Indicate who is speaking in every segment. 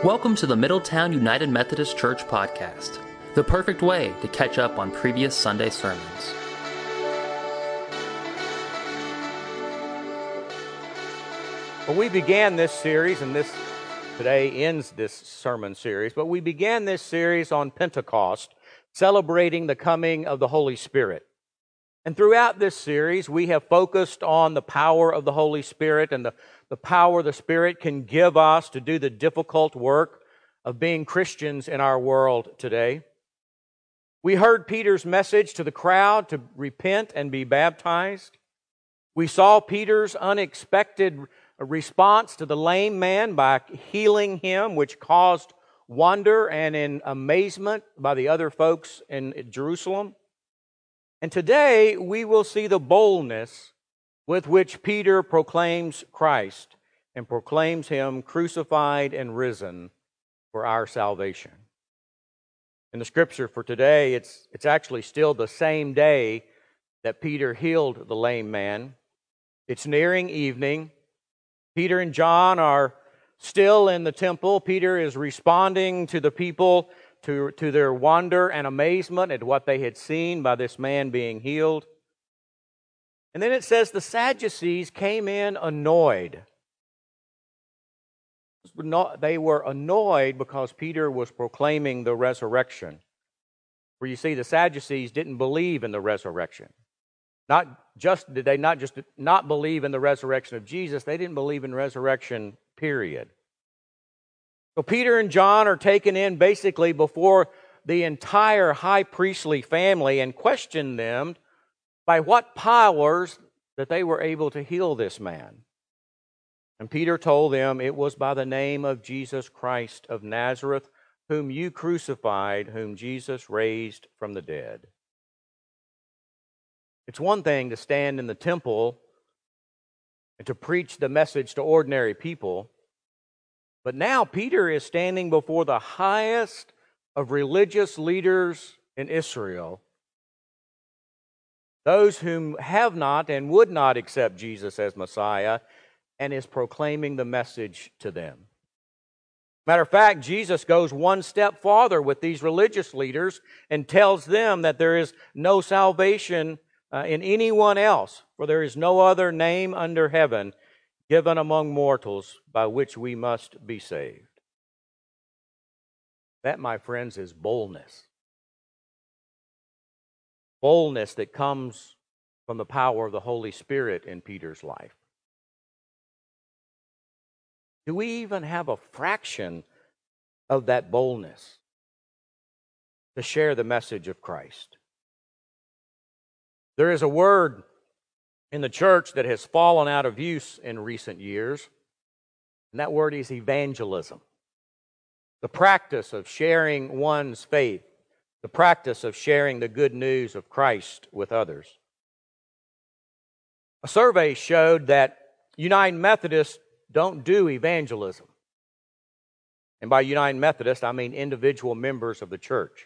Speaker 1: Welcome to the Middletown United Methodist Church podcast, the perfect way to catch up on previous Sunday sermons.
Speaker 2: Well, we began this series, and this today ends this sermon series, but we began this series on Pentecost, celebrating the coming of the Holy Spirit. And throughout this series, we have focused on the power of the Holy Spirit and the power the Spirit can give us to do the difficult work of being Christians in our world today. We heard Peter's message to the crowd to repent and be baptized. We saw Peter's unexpected response to the lame man by healing him, which caused wonder and in amazement by the other folks in Jerusalem. And today we will see the boldness with which Peter proclaims Christ and proclaims Him crucified and risen for our salvation. In the scripture for today, it's actually still the same day that Peter healed the lame man. It's nearing evening. Peter and John are still in the temple. Peter is responding to the people to their wonder and amazement at what they had seen by this man being healed. And then it says the Sadducees came in annoyed. They were annoyed because Peter was proclaiming the resurrection. Where you see the Sadducees didn't believe in the resurrection. Did they not just not believe in the resurrection of Jesus, they didn't believe in resurrection, period. So Peter and John are taken in basically before the entire high priestly family and question them by what powers that they were able to heal this man. And Peter told them it was by the name of Jesus Christ of Nazareth, whom you crucified, whom Jesus raised from the dead. It's one thing to stand in the temple and to preach the message to ordinary people, but now Peter is standing before the highest of religious leaders in Israel, those whom have not and would not accept Jesus as Messiah, and is proclaiming the message to them. Matter of fact, Jesus goes one step farther with these religious leaders and tells them that there is no salvation in anyone else, for there is no other name under heaven given among mortals by which we must be saved. That, my friends, is boldness. Boldness that comes from the power of the Holy Spirit in Peter's life. Do we even have a fraction of that boldness to share the message of Christ? There is a word in the church that has fallen out of use in recent years, and that word is evangelism. The practice of sharing one's faith, the practice of sharing the good news of Christ with others. A survey showed that United Methodists don't do evangelism. And by United Methodist, I mean individual members of the church.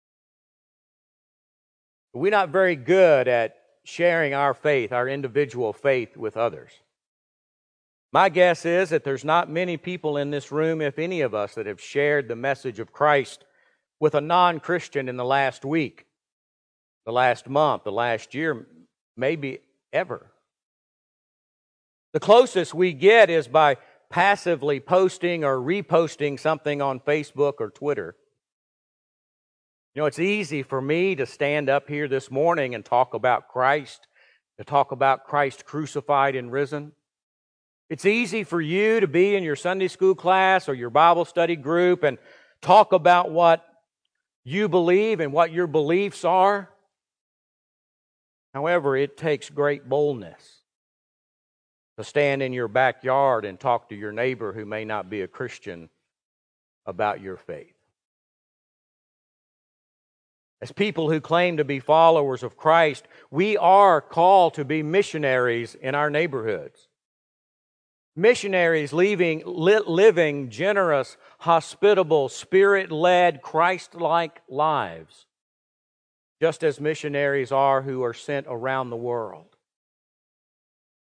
Speaker 2: We're not very good at sharing our faith, our individual faith, with others. My guess is that there's not many people in this room, if any of us, that have shared the message of Christ with a non-Christian in the last week, the last month, the last year, maybe ever. The closest we get is by passively posting or reposting something on Facebook or Twitter. You know, it's easy for me to stand up here this morning and talk about Christ, to talk about Christ crucified and risen. It's easy for you to be in your Sunday school class or your Bible study group and talk about what you believe and what your beliefs are. However, it takes great boldness to stand in your backyard and talk to your neighbor who may not be a Christian about your faith. As people who claim to be followers of Christ, we are called to be missionaries in our neighborhoods. Missionaries living generous, hospitable, Spirit-led, Christ-like lives, just as missionaries are who are sent around the world.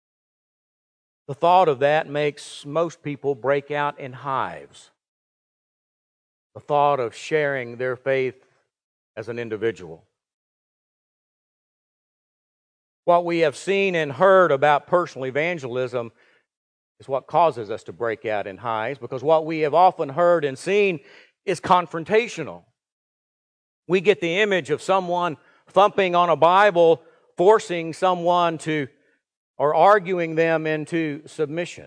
Speaker 2: The thought of that makes most people break out in hives. the thought of sharing their faith as an individual. What we have seen and heard about personal evangelism is what causes us to break out in hives, because what we have often heard and seen is confrontational. We get the image of someone thumping on a Bible, forcing someone to, or arguing them into submission.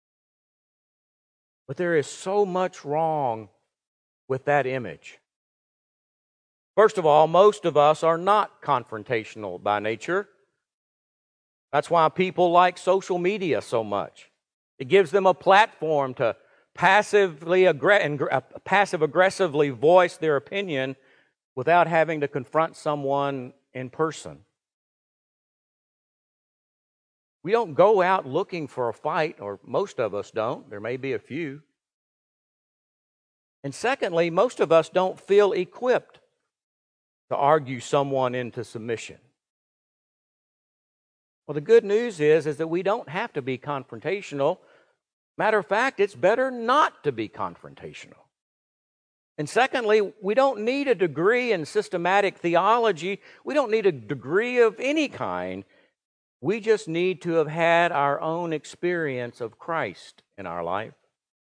Speaker 2: But there is so much wrong with that image. First of all, most of us are not confrontational by nature. That's why people like social media so much. It gives them a platform to passive-aggressively voice their opinion without having to confront someone in person. We don't go out looking for a fight, or most of us don't. There may be a few. And secondly, most of us don't feel equipped to argue someone into submission. Well, the good news is that we don't have to be confrontational. Matter of fact, it's better not to be confrontational. And secondly, we don't need a degree in systematic theology. We don't need a degree of any kind. We just need to have had our own experience of Christ in our life.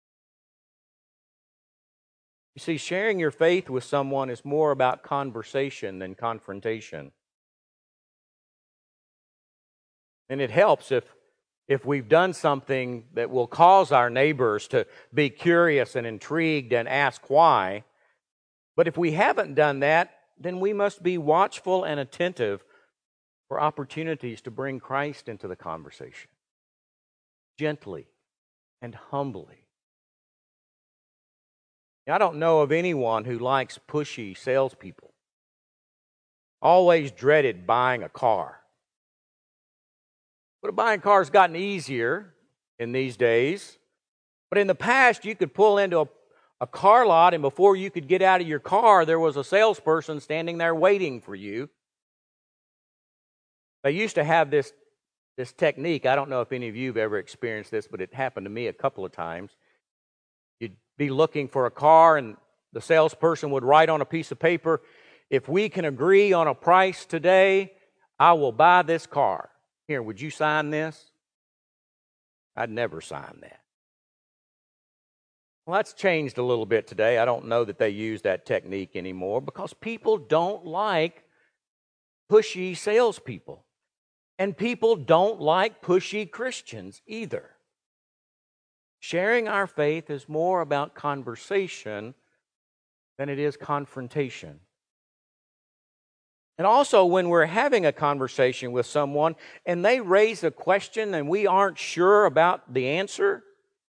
Speaker 2: You see, sharing your faith with someone is more about conversation than confrontation. And it helps if we've done something that will cause our neighbors to be curious and intrigued and ask why. But if we haven't done that, then we must be watchful and attentive for opportunities to bring Christ into the conversation, gently and humbly. Now, I don't know of anyone who likes pushy salespeople. Always dreaded buying a car. But buying cars has gotten easier in these days. But in the past, you could pull into a car lot, and before you could get out of your car, there was a salesperson standing there waiting for you. They used to have this technique. I don't know if any of you have ever experienced this, but it happened to me a couple of times. You'd be looking for a car, and the salesperson would write on a piece of paper, "If we can agree on a price today, I will buy this car. Here, would you sign this?" I'd never sign that. Well, that's changed a little bit today. I don't know that they use that technique anymore because people don't like pushy salespeople. And people don't like pushy Christians either. Sharing our faith is more about conversation than it is confrontation. And also, when we're having a conversation with someone and they raise a question and we aren't sure about the answer,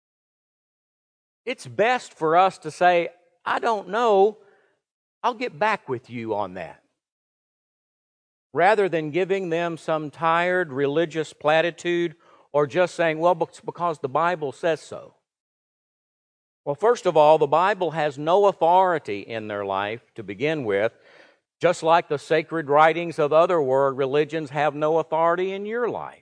Speaker 2: it's best for us to say, "I don't know, I'll get back with you on that," rather than giving them some tired religious platitude or just saying, "Well, it's because the Bible says so." Well, first of all, the Bible has no authority in their life to begin with, just like the sacred writings of other world religions have no authority in your life.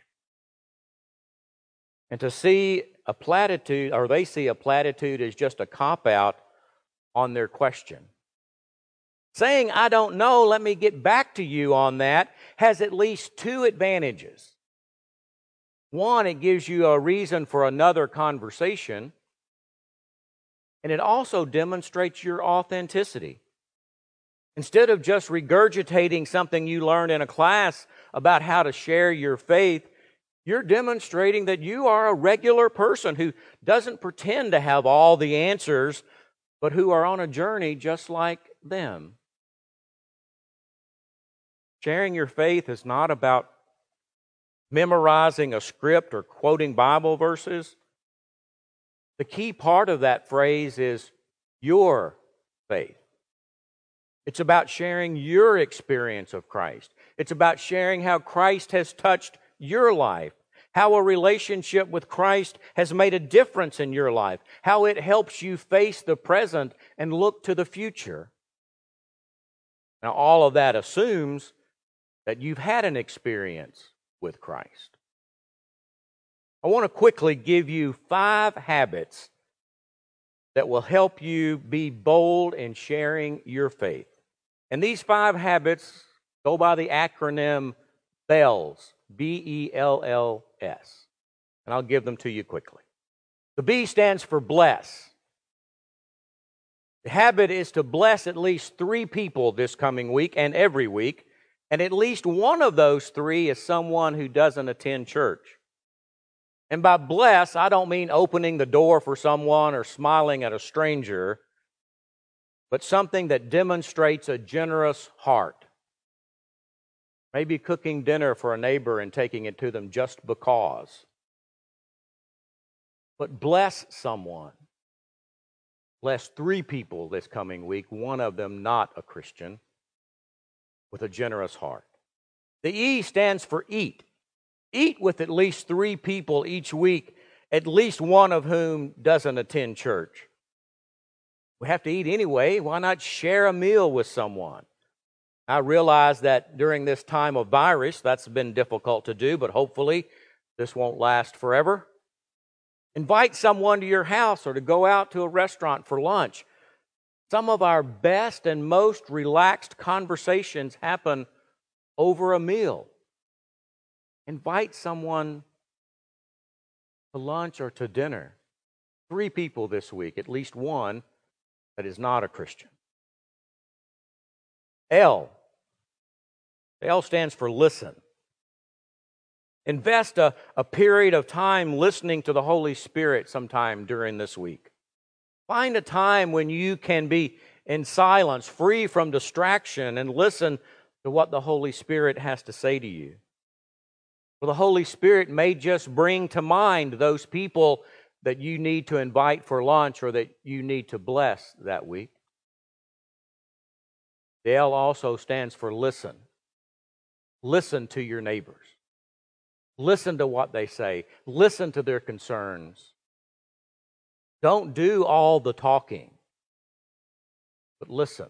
Speaker 2: And to see a platitude, or they see a platitude as just a cop-out on their question. Saying, "I don't know, let me get back to you on that," has at least two advantages. One, it gives you a reason for another conversation, and it also demonstrates your authenticity. Instead of just regurgitating something you learned in a class about how to share your faith, you're demonstrating that you are a regular person who doesn't pretend to have all the answers, but who are on a journey just like them. Sharing your faith is not about memorizing a script or quoting Bible verses. The key part of that phrase is your faith. It's about sharing your experience of Christ. It's about sharing how Christ has touched your life, how a relationship with Christ has made a difference in your life, how it helps you face the present and look to the future. Now, all of that assumes that you've had an experience with Christ. I want to quickly give you 5 habits that will help you be bold in sharing your faith. And these 5 habits go by the acronym BELLS, BELLS. And I'll give them to you quickly. The B stands for bless. The habit is to bless at least 3 people this coming week and every week, and at least one of those 3 is someone who doesn't attend church. And by bless, I don't mean opening the door for someone or smiling at a stranger, but something that demonstrates a generous heart. Maybe cooking dinner for a neighbor and taking it to them just because. But bless someone. Bless 3 people this coming week, one of them not a Christian, with a generous heart. The E stands for eat. Eat with at least 3 people each week, at least one of whom doesn't attend church. We have to eat anyway. Why not share a meal with someone? I realize that during this time of virus, that's been difficult to do, but hopefully this won't last forever. Invite someone to your house or to go out to a restaurant for lunch. Some of our best and most relaxed conversations happen over a meal. Invite someone to lunch or to dinner. 3 people this week, at least one that is not a Christian. L. The L stands for listen. Invest a period of time listening to the Holy Spirit sometime during this week. Find a time when you can be in silence, free from distraction, and listen to what the Holy Spirit has to say to you. Well, the Holy Spirit may just bring to mind those people that you need to invite for lunch or that you need to bless that week. The L also stands for listen. Listen to your neighbors. Listen to what they say. Listen to their concerns. Don't do all the talking, but listen.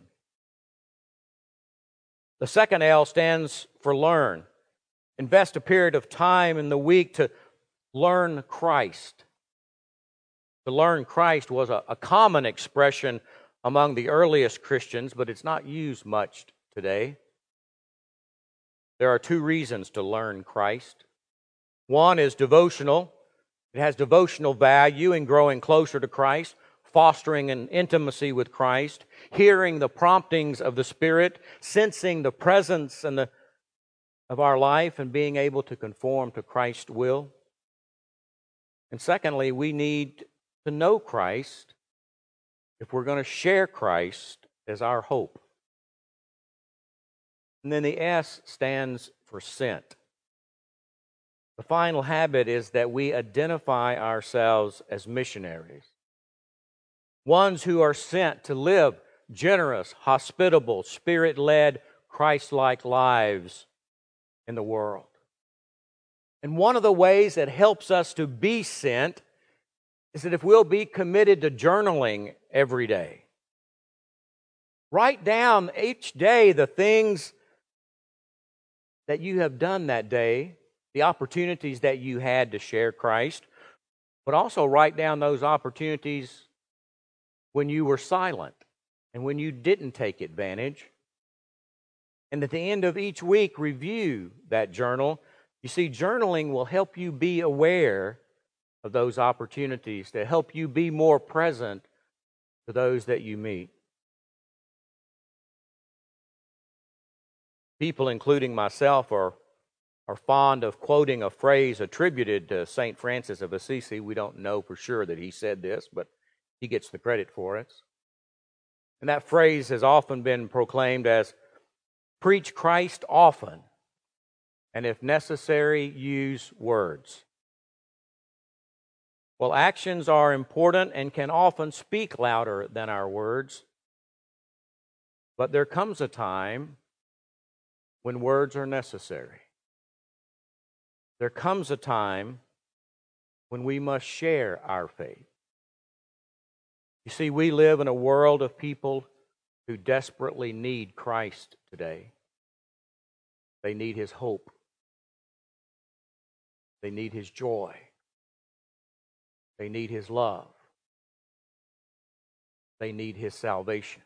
Speaker 2: The second L stands for learn. Invest a period of time in the week to learn Christ. To learn Christ was a common expression among the earliest Christians, but it's not used much today. There are 2 reasons to learn Christ. One is devotional. It has devotional value in growing closer to Christ, fostering an intimacy with Christ, hearing the promptings of the Spirit, sensing the presence of our life, and being able to conform to Christ's will. And secondly, we need to know Christ if we're going to share Christ as our hope. And then the S stands for sent. The final habit is that we identify ourselves as missionaries. Ones who are sent to live generous, hospitable, Spirit-led, Christ-like lives in the world. And one of the ways that helps us to be sent is that if we'll be committed to journaling every day. Write down each day the things that you have done that day, the opportunities that you had to share Christ, but also write down those opportunities when you were silent and when you didn't take advantage. And at the end of each week, review that journal. You see, journaling will help you be aware of those opportunities, to help you be more present to those that you meet. People, including myself, are fond of quoting a phrase attributed to St. Francis of Assisi. We don't know for sure that he said this, but he gets the credit for it. And that phrase has often been proclaimed as, preach Christ often, and if necessary, use words. Well, actions are important and can often speak louder than our words. But there comes a time when words are necessary. There comes a time when we must share our faith. You see, we live in a world of people who desperately need Christ today. They need His hope. They need His joy. They need His love. They need His salvation.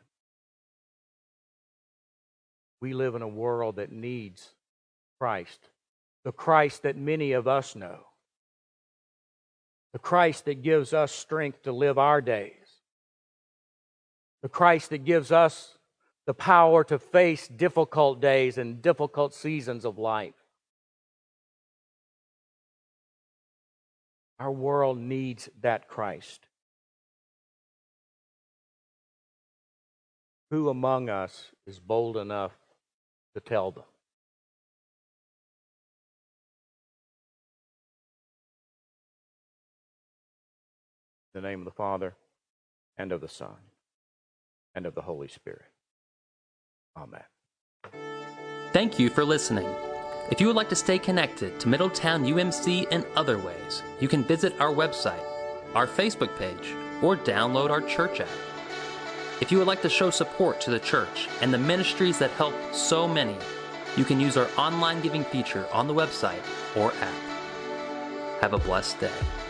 Speaker 2: We live in a world that needs Christ, the Christ that many of us know, the Christ that gives us strength to live our days, the Christ that gives us the power to face difficult days and difficult seasons of life. Our world needs that Christ. Who among us is bold enough to tell them? In the name of the Father, and of the Son, and of the Holy Spirit. Amen.
Speaker 1: Thank you for listening. If you would like to stay connected to Middletown UMC in other ways, you can visit our website, our Facebook page, or download our church app. If you would like to show support to the church and the ministries that help so many, you can use our online giving feature on the website or app. Have a blessed day.